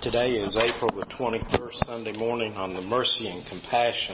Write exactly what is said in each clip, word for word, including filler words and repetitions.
Today is April the twenty-first, Sunday morning on the mercy and compassion.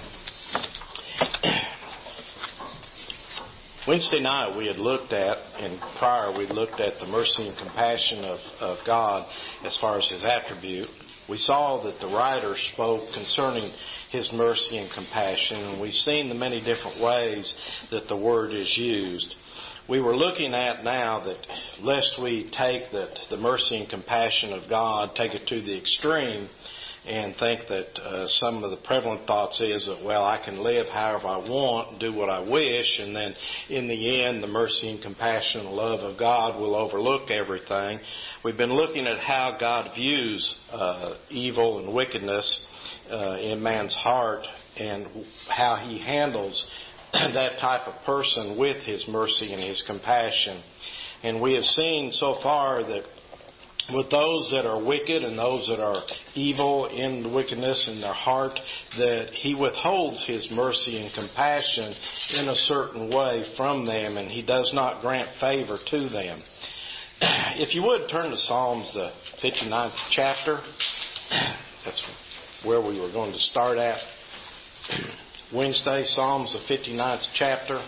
Wednesday night we had looked at, and prior we looked at the mercy and compassion of, of God as far as His attribute. We saw that the writer spoke concerning His mercy and compassion, and we've seen the many different ways that the word is used. We were looking at now that lest we take that the mercy and compassion of God, take it to the extreme and think that uh, some of the prevalent thoughts is that, well, I can live however I want and do what I wish, and then in the end the mercy and compassion and love of God will overlook everything. We've been looking at how God views uh, evil and wickedness uh, in man's heart and how He handles that type of person with His mercy and His compassion. And we have seen so far that with those that are wicked and those that are evil in the wickedness in their heart, that He withholds His mercy and compassion in a certain way from them, and He does not grant favor to them. If you would, turn to Psalms, the fifty-ninth chapter. That's where we were going to start at Wednesday, Psalms, the fifty-ninth chapter.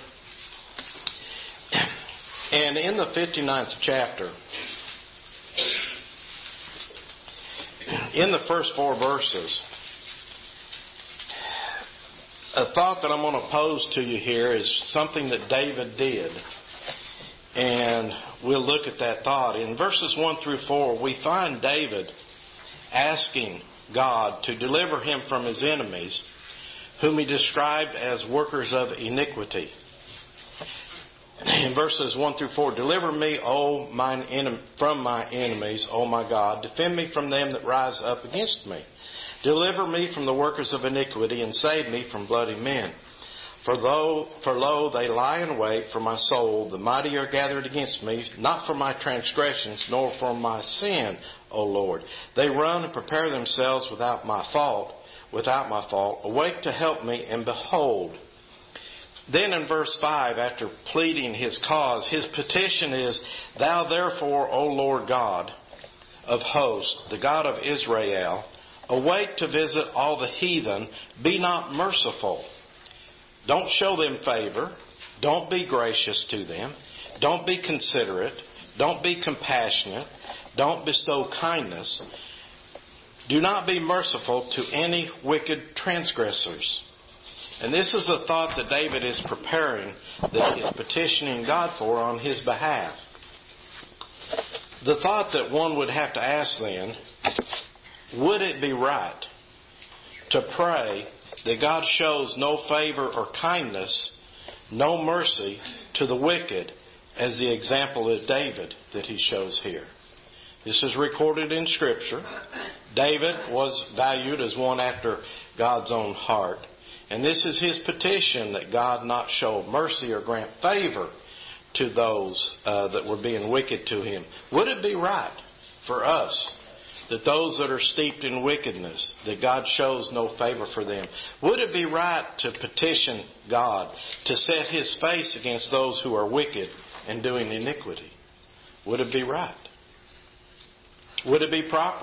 And in the fifty-ninth chapter, in the first four verses, a thought that I'm going to pose to you here is something that David did. And we'll look at that thought. In verses one through four, we find David asking God to deliver him from his enemies, whom he described as workers of iniquity. In verses one through four, deliver me, O mine enem- from my enemies, O my God. Defend me from them that rise up against me. Deliver me from the workers of iniquity, and save me from bloody men. For though, for lo, they lie in wait for my soul. The mighty are gathered against me, not for my transgressions, nor for my sin, O Lord. They run and prepare themselves without my fault. Without my fault, awake to help me, and behold. Then in verse five, after pleading his cause, his petition is, Thou therefore, O Lord God of hosts, the God of Israel, awake to visit all the heathen, be not merciful. Don't show them favor. Don't be gracious to them. Don't be considerate. Don't be compassionate. Don't bestow kindness. Do not be merciful to any wicked transgressors. And this is a thought that David is preparing, that he is petitioning God for on his behalf. The thought that one would have to ask then, would it be right to pray that God shows no favor or kindness, no mercy to the wicked, as the example of David that he shows here? This is recorded in Scripture. David was valued as one after God's own heart. And this is his petition, that God not show mercy or grant favor to those uh, that were being wicked to him. Would it be right for us that those that are steeped in wickedness, that God shows no favor for them? Would it be right to petition God to set His face against those who are wicked and doing iniquity? Would it be right? Would it be proper?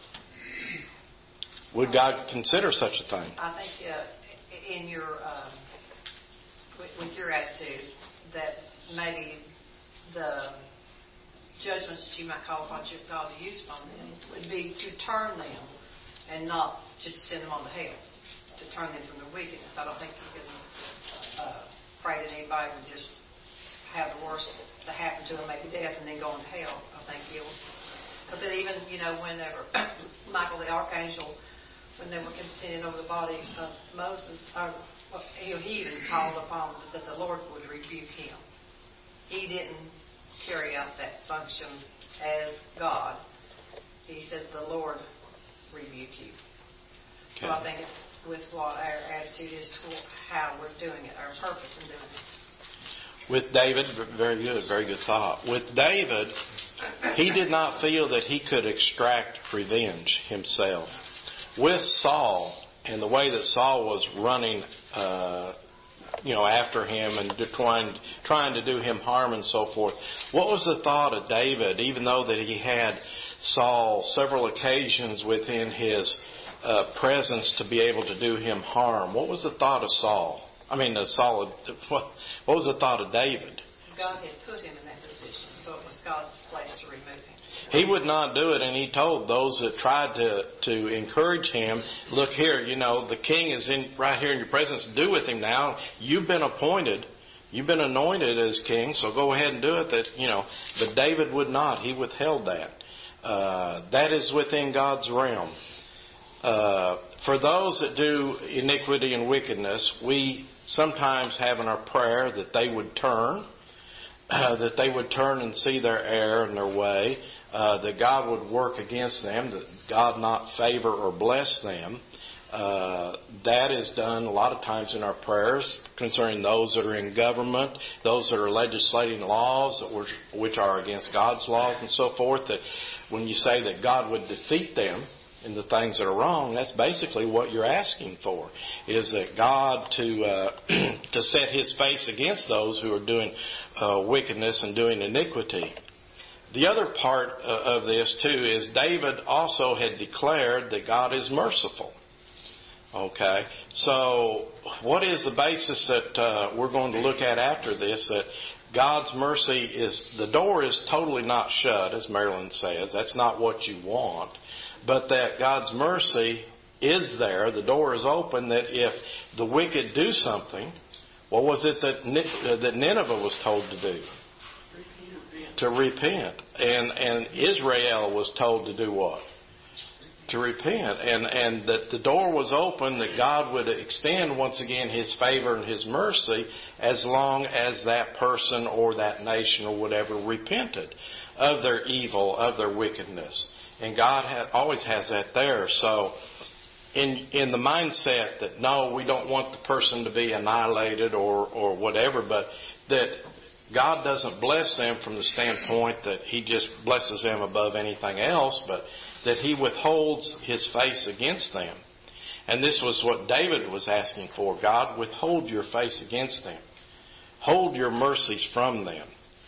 Would God consider such a thing? I think uh, in your um, with, with your attitude that maybe the judgments that you might call upon God to use upon them would be to turn them and not just to send them on to hell, to turn them from their wickedness. I don't think you can uh, pray that anybody would just have the worst that happen to them, maybe death, and then go on to hell. I think you'll. Because even, you know, whenever Michael the Archangel, when they were contending over the body of Moses, or, he, he even called upon that the Lord would rebuke him. He didn't carry out that function as God. He said, the Lord rebuke you. Okay. So I think it's with what our attitude is toward how we're doing it, our purpose in doing it. With David, very good, very good thought. With David, he did not feel that he could extract revenge himself. With Saul, and the way that Saul was running, uh, you know, after him and trying, trying to do him harm and so forth, what was the thought of David, even though that he had Saul several occasions within his uh, presence to be able to do him harm. What was the thought of Saul? I mean, uh, Saul. What, what was the thought of David? God had put him in that position, so it was God's place to remove him. He would not do it, and he told those that tried to, to encourage him, look here, you know, the king is in right here in your presence. Do with him now. You've been appointed. You've been anointed as king, so go ahead and do it. That you know, but David would not. He withheld that. Uh, that is within God's realm. Uh, for those that do iniquity and wickedness, we sometimes have in our prayer that they would turn, uh, that they would turn and see their error and their way. Uh, that God would work against them, that God not favor or bless them. Uh, that is done a lot of times in our prayers concerning those that are in government, those that are legislating laws that were, which are against God's laws and so forth. That when you say that God would defeat them in the things that are wrong, that's basically what you're asking for, is that God to uh, to set His face against those who are doing uh, wickedness and doing iniquity. The other part of this, too, is David also had declared that God is merciful. Okay? So what is the basis that uh, we're going to look at after this? That God's mercy is, the door is totally not shut, as Marilyn says. That's not what you want. But that God's mercy is there. The door is open, that if the wicked do something, what was it that that Nineveh was told to do? To repent. And and Israel was told to do what? To repent. And and that the door was open, that God would extend once again His favor and His mercy as long as that person or that nation or whatever repented of their evil, of their wickedness. And God had, always has that there. So in in the mindset that no, we don't want the person to be annihilated or, or whatever, but that God doesn't bless them from the standpoint that He just blesses them above anything else, but that He withholds His face against them. And this was what David was asking for. God, withhold your face against them. Hold your mercies from them.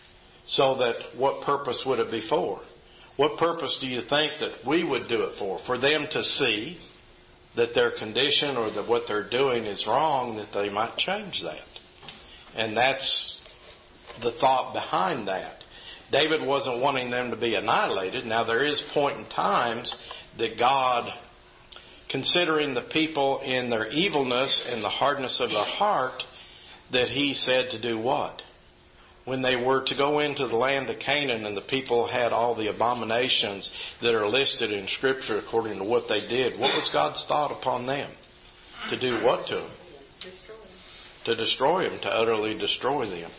So that what purpose would it be for? What purpose do you think that we would do it for? For them to see that their condition or that what they're doing is wrong, that they might change that. And that's the thought behind that. David wasn't wanting them to be annihilated. Now there is point in times that God, considering the people in their evilness and the hardness of their heart, that He said to do what? When they were to go into the land of Canaan and the people had all the abominations that are listed in Scripture according to what they did, what was God's thought upon them? To do what to them? Destroy them. To destroy them, to utterly destroy them.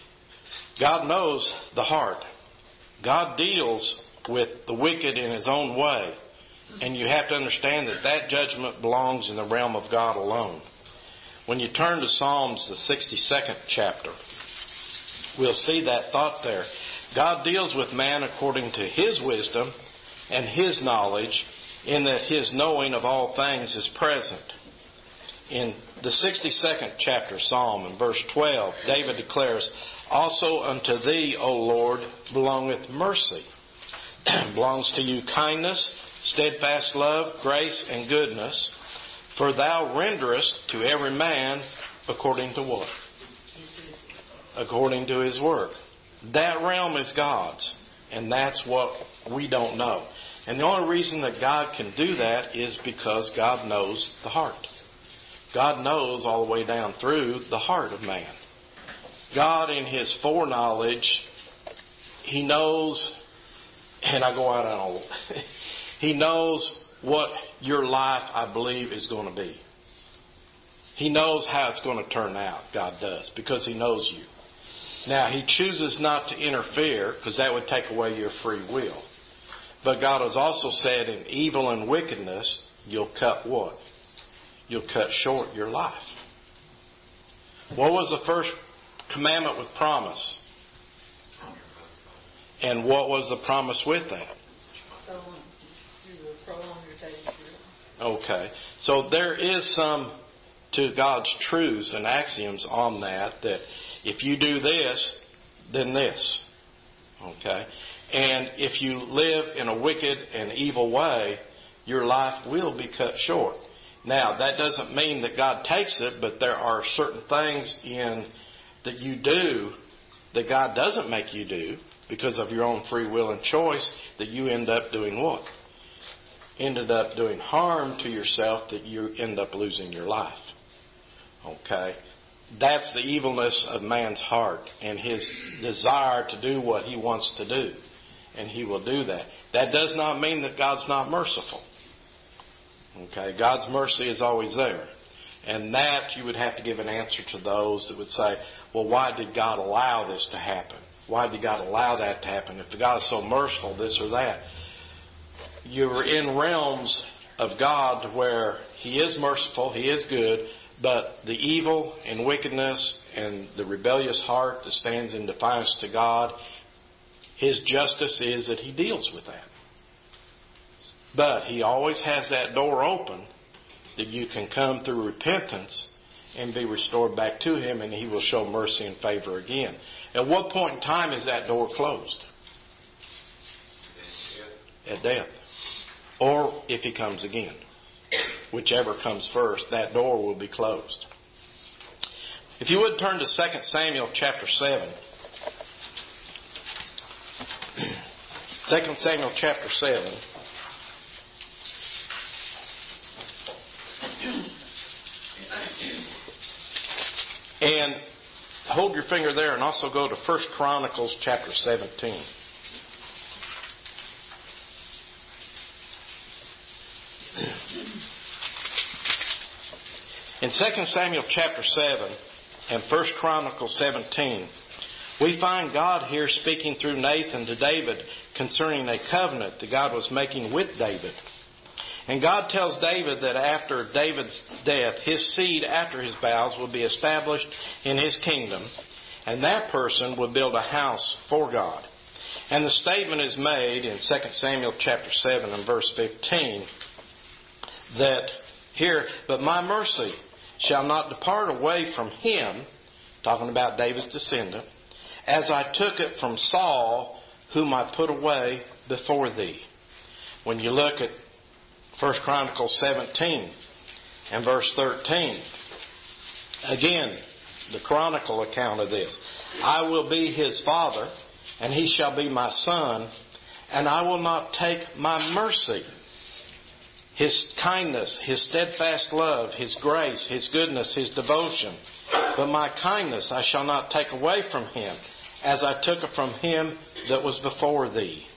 God knows the heart. God deals with the wicked in His own way. And you have to understand that that judgment belongs in the realm of God alone. When you turn to Psalms, the sixty-second chapter, we'll see that thought there. God deals with man according to His wisdom and His knowledge, in that His knowing of all things is present. In the sixty-second chapter, Psalm, in verse twelve, David declares, also unto Thee, O Lord, belongeth mercy. Belongs to You kindness, steadfast love, grace, and goodness. For Thou renderest to every man according to what? According to his work. That realm is God's. And that's what we don't know. And the only reason that God can do that is because God knows the heart. God knows all the way down through the heart of man. God, in His foreknowledge, He knows, and I go out on a He knows what your life, I believe, is going to be. He knows how it's going to turn out, God does, because He knows you. Now, He chooses not to interfere, because that would take away your free will. But God has also said, in evil and wickedness, you'll cut what? You'll cut short your life. What was the first commandment with promise? And what was the promise with that? Okay. So there is some to God's truths and axioms on that, that if you do this, then this. Okay. And if you live in a wicked and evil way, your life will be cut short. Now, that doesn't mean that God takes it, but there are certain things in that you do that God doesn't make you do because of your own free will and choice, that you end up doing what? Ended up doing harm to yourself, that you end up losing your life. Okay? That's the evilness of man's heart and his desire to do what he wants to do. And he will do that. That does not mean that God's not merciful. Okay? God's mercy is always there. And that you would have to give an answer to those that would say, well, why did God allow this to happen? Why did God allow that to happen? If God is so merciful, this or that. You're in realms of God where He is merciful, He is good, but the evil and wickedness and the rebellious heart that stands in defiance to God, His justice is that He deals with that. But He always has that door open that you can come through repentance and be restored back to Him, and He will show mercy and favor again. At what point in time is that door closed? At death. Or if He comes again. Whichever comes first, that door will be closed. If you would turn to Second Samuel chapter seven. Second Samuel chapter seven. And hold your finger there and also go to First Chronicles chapter seventeen. In Second Samuel chapter seven and First Chronicles seventeen, we find God here speaking through Nathan to David concerning a covenant that God was making with David. And God tells David that after David's death, his seed after his vows will be established in his kingdom, and that person will build a house for God. And the statement is made in Second Samuel chapter seven and verse fifteen that here, but my mercy shall not depart away from him, talking about David's descendant, as I took it from Saul, whom I put away before thee. When you look at First Chronicles seventeen and verse thirteen, again, the chronicle account of this. I will be his father, and he shall be my son, and I will not take my mercy, his kindness, his steadfast love, his grace, his goodness, his devotion, but my kindness I shall not take away from him, as I took it from him that was before thee.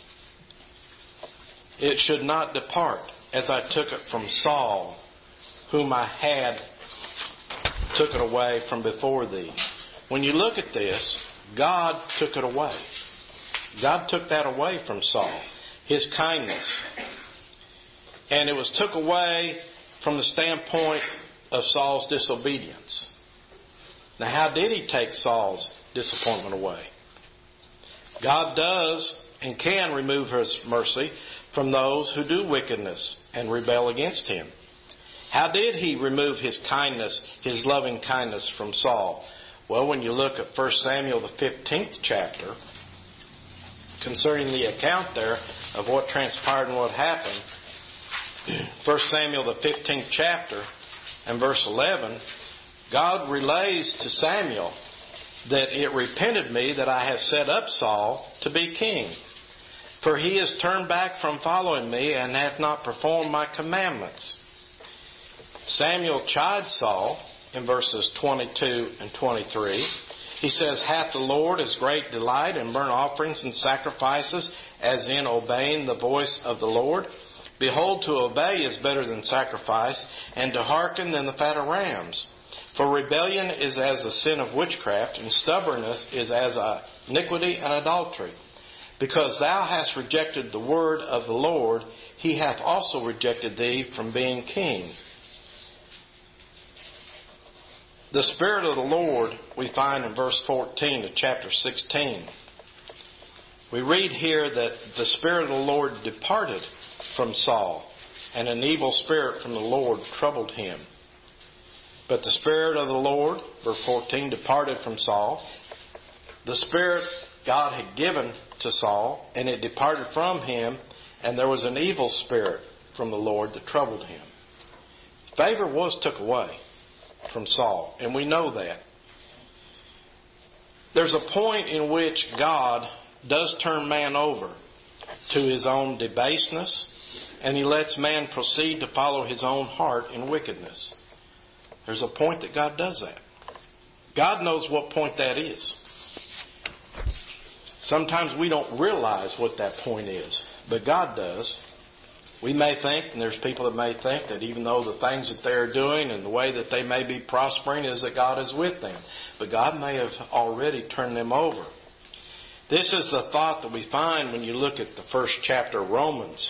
It should not depart, as I took it from Saul, whom I had took it away from before thee. When you look at this, God took it away. God took that away from Saul, his kindness. And it was took away from the standpoint of Saul's disobedience. Now, how did He take Saul's disappointment away? God does and can remove His mercy from those who do wickedness and rebel against Him. How did He remove His kindness, His loving kindness from Saul? Well, when you look at First Samuel, the fifteenth chapter, concerning the account there of what transpired and what happened, First Samuel, the fifteenth chapter and verse eleven, God relays to Samuel that it repented me that I have set up Saul to be king. For he has turned back from following me and hath not performed my commandments. Samuel chides Saul in verses twenty-two and twenty-three. He says, hath the Lord as great delight in burnt offerings and sacrifices as in obeying the voice of the Lord? Behold, to obey is better than sacrifice, and to hearken than the fat of rams. For rebellion is as the sin of witchcraft, and stubbornness is as iniquity and adultery. Because thou hast rejected the word of the Lord, He hath also rejected thee from being king. The Spirit of the Lord we find in verse fourteen of chapter sixteen. We read here that the Spirit of the Lord departed from Saul, and an evil spirit from the Lord troubled him. But the Spirit of the Lord, verse fourteen, departed from Saul. The Spirit God had given to Saul, and it departed from him, and there was an evil spirit from the Lord that troubled him. Favor was took away from Saul, and we know that. There's a point in which God does turn man over to his own debaseness, and he lets man proceed to follow his own heart in wickedness. There's a point that God does that. God knows what point that is. Sometimes we don't realize what that point is, but God does. We may think, and there's people that may think, that even though the things that they're doing and the way that they may be prospering is that God is with them. But God may have already turned them over. This is the thought that we find when you look at the first chapter of Romans.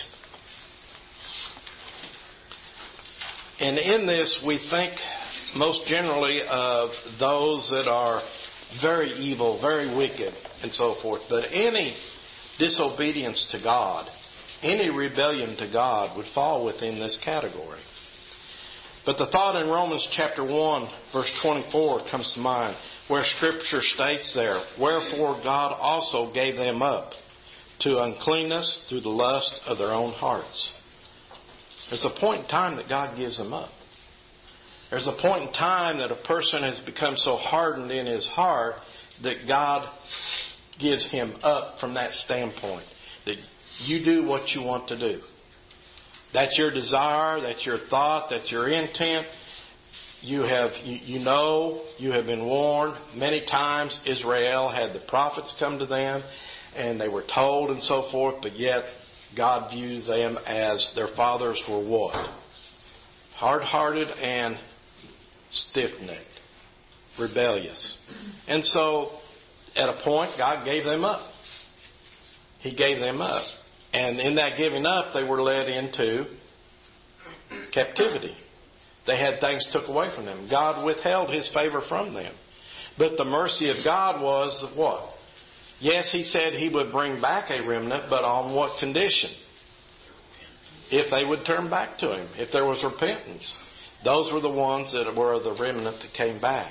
And in this we think most generally of those that are very evil, very wicked, and so forth. But any disobedience to God, any rebellion to God would fall within this category. But the thought in Romans chapter one, verse twenty-four comes to mind, where Scripture states there, "Wherefore God also gave them up to uncleanness through the lust of their own hearts." There's a point in time that God gives them up. There's a point in time that a person has become so hardened in his heart that God gives him up from that standpoint. That you do what you want to do. That's your desire, that's your thought, that's your intent. You have, you, you know, you have been warned many times. Israel had the prophets come to them and they were told and so forth, but yet God views them as their fathers were what? Hard-hearted and stiff-necked, rebellious. And so, at a point, God gave them up. He gave them up. And in that giving up, they were led into captivity. They had things took away from them. God withheld His favor from them. But the mercy of God was what? Yes, He said He would bring back a remnant, but on what condition? If they would turn back to Him, if there was repentance. Those were the ones that were the remnant that came back.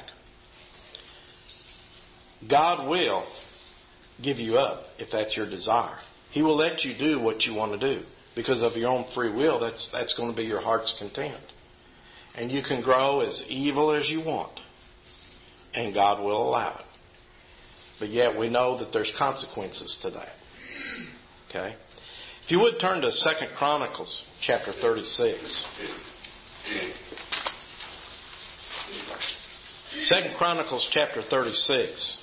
God will give you up if that's your desire. He will let you do what you want to do. Because of your own free will, that's, that's going to be your heart's content. And you can grow as evil as you want. And God will allow it. But yet we know that there's consequences to that. Okay? If you would turn to Second Chronicles chapter thirty-six. Second Chronicles chapter thirty-six.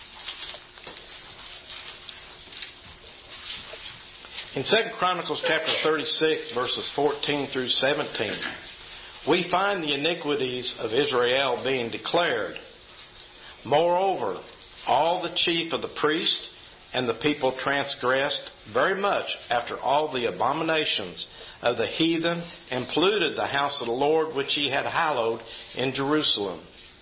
In Second Chronicles chapter thirty-six, verses fourteen through seventeen, we find the iniquities of Israel being declared. Moreover, all the chief of the priests and the people transgressed very much after all the abominations of the heathen, and polluted the house of the Lord which He had hallowed in Jerusalem.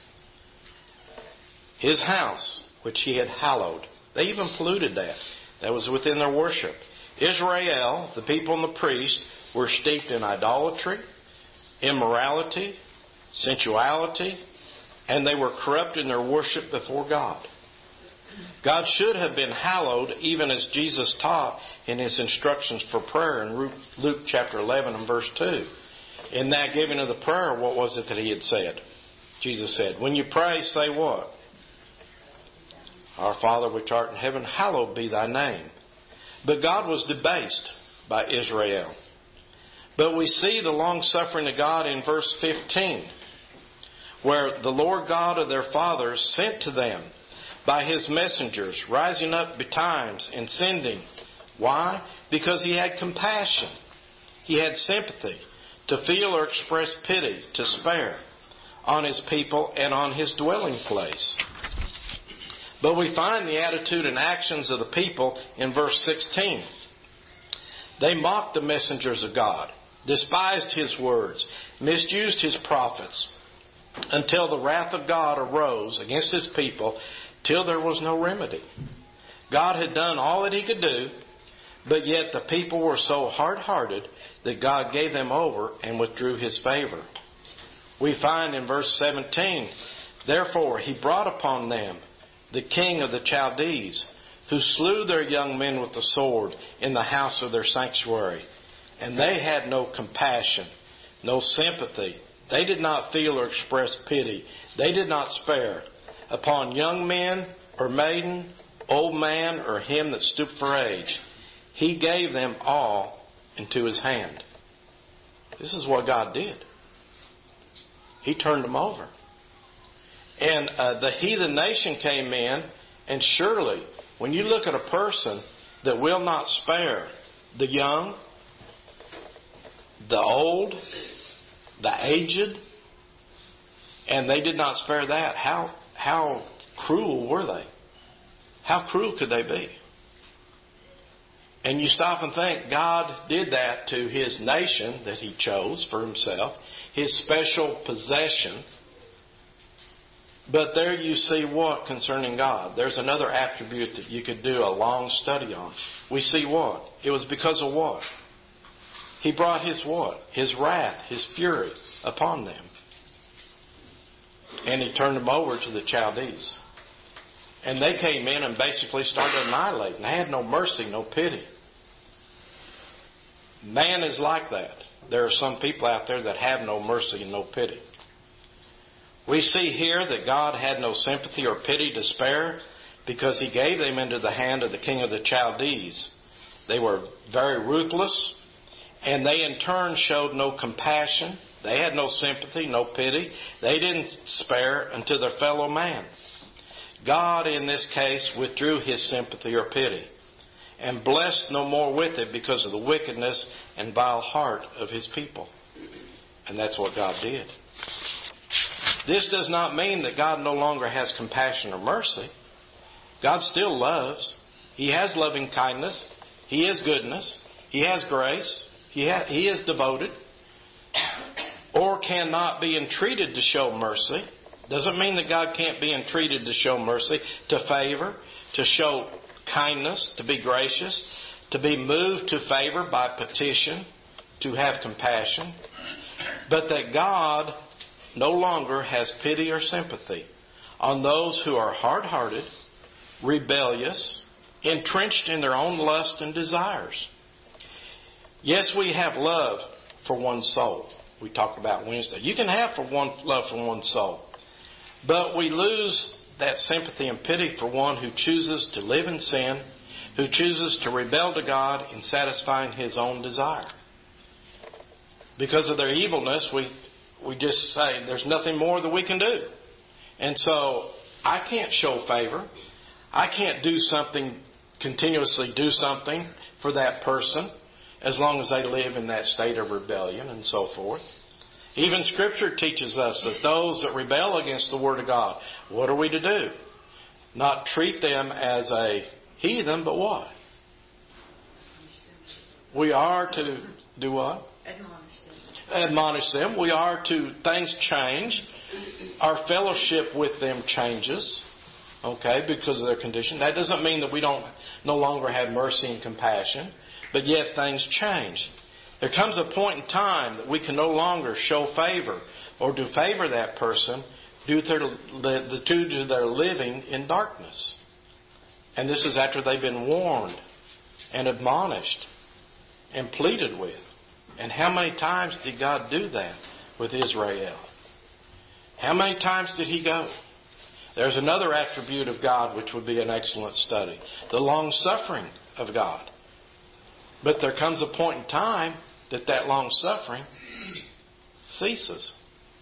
His house which He had hallowed. They even polluted that. That was within their worship. Israel, the people and the priests, were steeped in idolatry, immorality, sensuality, and they were corrupt in their worship before God. God should have been hallowed, even as Jesus taught in His instructions for prayer in Luke chapter eleven and verse two. In that giving of the prayer, what was it that He had said? Jesus said, when you pray, say what? Our Father which art in heaven, hallowed be Thy name. But God was debased by Israel. But we see the long-suffering of God in verse fifteen, where the Lord God of their fathers sent to them by His messengers, rising up betimes and sending. Why? Because He had compassion. He had sympathy to feel or express pity, to spare on His people and on His dwelling place. But we find the attitude and actions of the people in verse sixteen. They mocked the messengers of God, despised His words, misused His prophets, until the wrath of God arose against His people, till there was no remedy. God had done all that He could do, but yet the people were so hard-hearted that God gave them over and withdrew His favor. We find in verse seventeen, therefore He brought upon them the king of the Chaldees, who slew their young men with the sword in the house of their sanctuary. And they had no compassion, no sympathy. They did not feel or express pity. They did not spare upon young men or maiden, old man or him that stooped for age. He gave them all into his hand. This is what God did. He turned them over. And uh, the heathen nation came in, and surely, when you look at a person that will not spare the young, the old, the aged, and they did not spare that, how how cruel were they? How cruel could they be? And you stop and think, God did that to His nation that He chose for Himself, His special possession. But there you see what concerning God. There's another attribute that you could do a long study on. We see what? It was because of what? He brought His what? His wrath, His fury upon them. And He turned them over to the Chaldees. And they came in and basically started annihilating. They had no mercy, no pity. Man is like that. There are some people out there that have no mercy and no pity. We see here that God had no sympathy or pity to spare because He gave them into the hand of the king of the Chaldees. They were very ruthless, and they in turn showed no compassion. They had no sympathy, no pity. They didn't spare unto their fellow man. God, in this case, withdrew His sympathy or pity and blessed no more with it because of the wickedness and vile heart of His people. And that's what God did. This does not mean that God no longer has compassion or mercy. God still loves. He has loving kindness. He has goodness. He has grace. He, ha- he is devoted. Or cannot be entreated to show mercy. Doesn't mean that God can't be entreated to show mercy, to favor, to show kindness, to be gracious, to be moved to favor by petition, to have compassion. But that God no longer has pity or sympathy on those who are hard-hearted, rebellious, entrenched in their own lust and desires. Yes, we have love for one soul. We talked about Wednesday. You can have for one love for one soul. But we lose that sympathy and pity for one who chooses to live in sin, who chooses to rebel to God in satisfying his own desire. Because of their evilness, we we just say there's nothing more that we can do. And so I can't show favor. I can't do something, continuously do something for that person as long as they live in that state of rebellion and so forth. Even Scripture teaches us that those that rebel against the Word of God, what are we to do? Not treat them as a heathen, but what? We are to do what? Admonish them. Admonish them. We are to, things change. Our fellowship with them changes, okay, because of their condition. That doesn't mean that we don't no longer have mercy and compassion, but yet things change. There comes a point in time that we can no longer show favor or do favor that person due to their, the, due to their living in darkness. And this is after they've been warned and admonished and pleaded with. And how many times did God do that with Israel? How many times did He go? There's another attribute of God which would be an excellent study. The long-suffering of God. But there comes a point in time that that long-suffering ceases.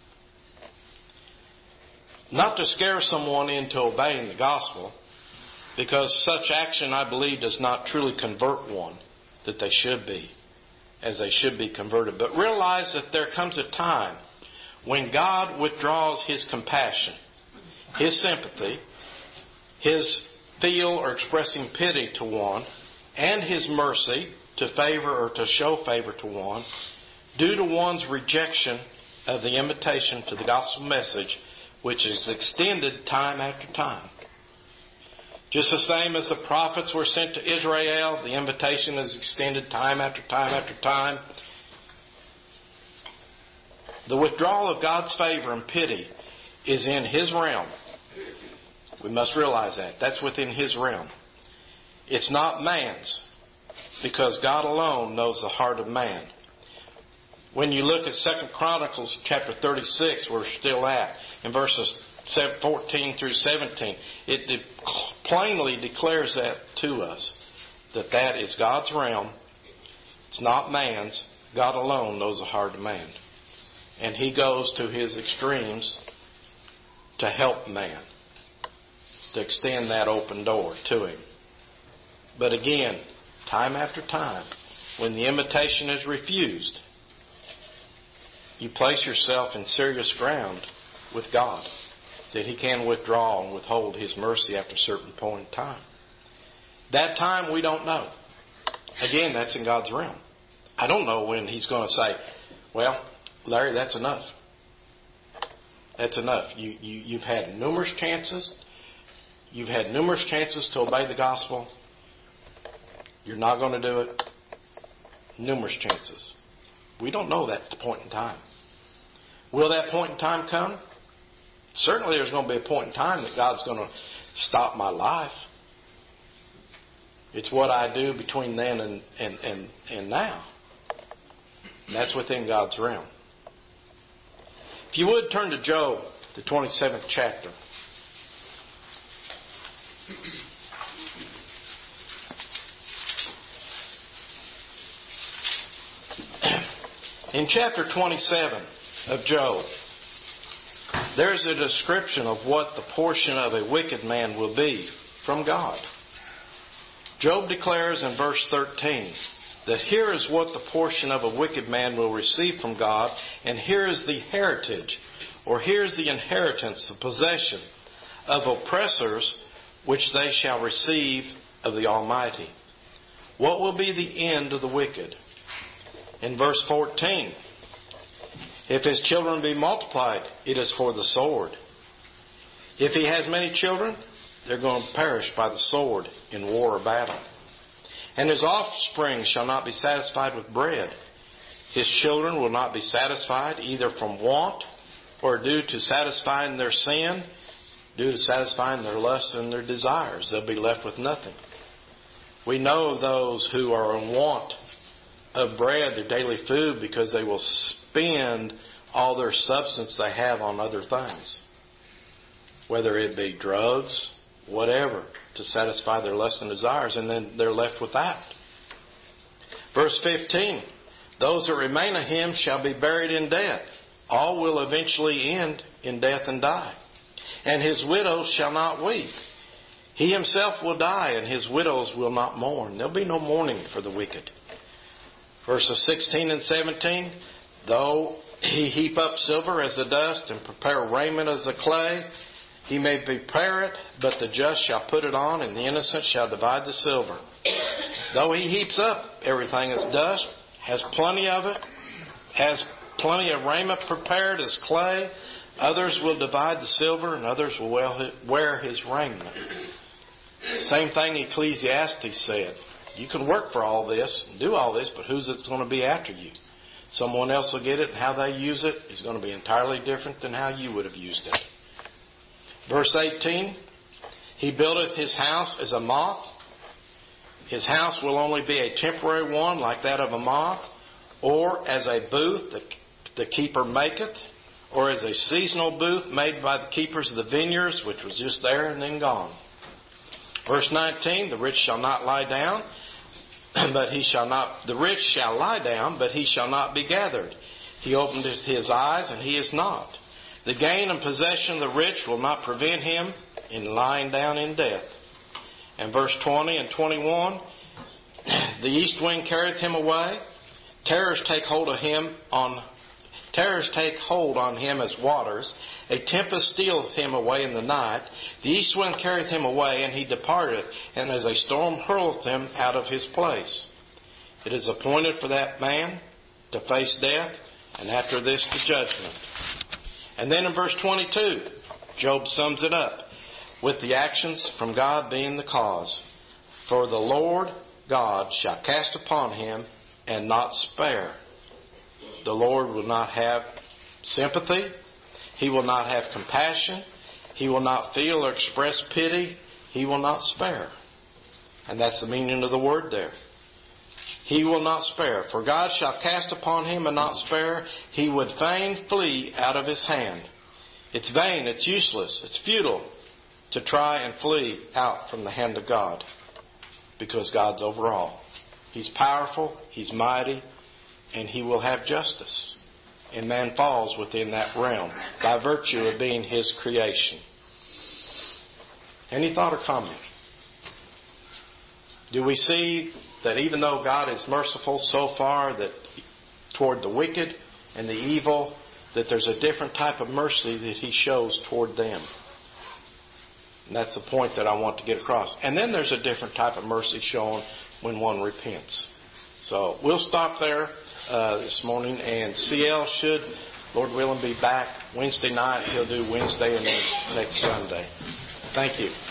Not to scare someone into obeying the gospel, because such action, I believe, does not truly convert one that they should be, as they should be converted. But realize that there comes a time when God withdraws His compassion, His sympathy, His feel or expressing pity to one, and His mercy to favor or to show favor to one, due to one's rejection of the invitation to the gospel message, which is extended time after time. Just the same as the prophets were sent to Israel, the invitation is extended time after time after time. The withdrawal of God's favor and pity is in His realm. We must realize that. That's within His realm. It's not man's, because God alone knows the heart of man. When you look at Second Chronicles chapter thirty-six, where we're still at, in verses fourteen through seventeen, it de- plainly declares that to us, that that is God's realm. It's not man's. God alone knows the heart of man. And He goes to His extremes to help man, to extend that open door to him. But again, time after time, when the invitation is refused, you place yourself in serious ground with God, that He can withdraw and withhold His mercy after a certain point in time. That time we don't know. Again, that's in God's realm. I don't know when He's going to say, well, Larry, that's enough. That's enough. You, you, you've had numerous chances. You've had numerous chances to obey the gospel. You're not going to do it. Numerous chances. We don't know that at the point in time. Will that point in time come? Certainly there's going to be a point in time that God's going to stop my life. It's what I do between then and, and, and, and now. That's within God's realm. If you would, turn to Job, the twenty-seventh chapter. In chapter twenty-seven of Job, there's a description of what the portion of a wicked man will be from God. Job declares in verse thirteen that here is what the portion of a wicked man will receive from God, and here is the heritage, or here is the inheritance, the possession of oppressors, which they shall receive of the Almighty. What will be the end of the wicked? In verse fourteen, if his children be multiplied, it is for the sword. If he has many children, they're going to perish by the sword in war or battle. And his offspring shall not be satisfied with bread. His children will not be satisfied either from want or due to satisfying their sin, due to satisfying their lusts and their desires. They'll be left with nothing. We know of those who are in want of bread, their daily food, because they will spend all their substance they have on other things, whether it be drugs, whatever, to satisfy their lusts and desires, and then they're left without. Verse fifteen, those that remain of him shall be buried in death. All will eventually end in death and die. And his widows shall not weep. He himself will die, and his widows will not mourn. There'll be no mourning for the wicked. Verses sixteen and seventeen, though he heap up silver as the dust and prepare raiment as the clay, he may prepare it, but the just shall put it on, and the innocent shall divide the silver. Though he heaps up everything as dust, has plenty of it, has plenty of raiment prepared as clay, others will divide the silver, and others will wear his raiment. Same thing Ecclesiastes said. You can work for all this and do all this, but who's it going to be after you? Someone else will get it, and how they use it is going to be entirely different than how you would have used it. Verse eighteen, he buildeth his house as a moth. His house will only be a temporary one like that of a moth, or as a booth the, the keeper maketh, or as a seasonal booth made by the keepers of the vineyards, which was just there and then gone. Verse nineteen, the rich shall not lie down, but he shall not, the rich shall lie down, but he shall not be gathered. He opened his eyes, and he is not. The gain and possession of the rich will not prevent him in lying down in death. And verse twenty and twenty-one, the east wind carrieth him away. Terrors take hold of him on terrors take hold on him as waters. A tempest stealeth him away in the night. The east wind carrieth him away, and he departeth, and as a storm hurleth him out of his place. It is appointed for that man to face death, and after this the judgment. And then in verse twenty-two, Job sums it up with the actions from God being the cause. For the Lord God shall cast upon him and not spare. The Lord will not have sympathy. He will not have compassion. He will not feel or express pity. He will not spare. And that's the meaning of the word there. He will not spare. For God shall cast upon him and not spare. He would fain flee out of his hand. It's vain, it's useless, it's futile to try and flee out from the hand of God. Because God's over all. He's powerful, He's mighty, and He will have justice. And man falls within that realm by virtue of being His creation. Any thought or comment? Do we see that even though God is merciful so far that toward the wicked and the evil, that there's a different type of mercy that He shows toward them? And that's the point that I want to get across. And then there's a different type of mercy shown when one repents. So we'll stop there uh, this morning. And C L should, Lord willing, be back Wednesday night. He'll do Wednesday and then next Sunday. Thank you.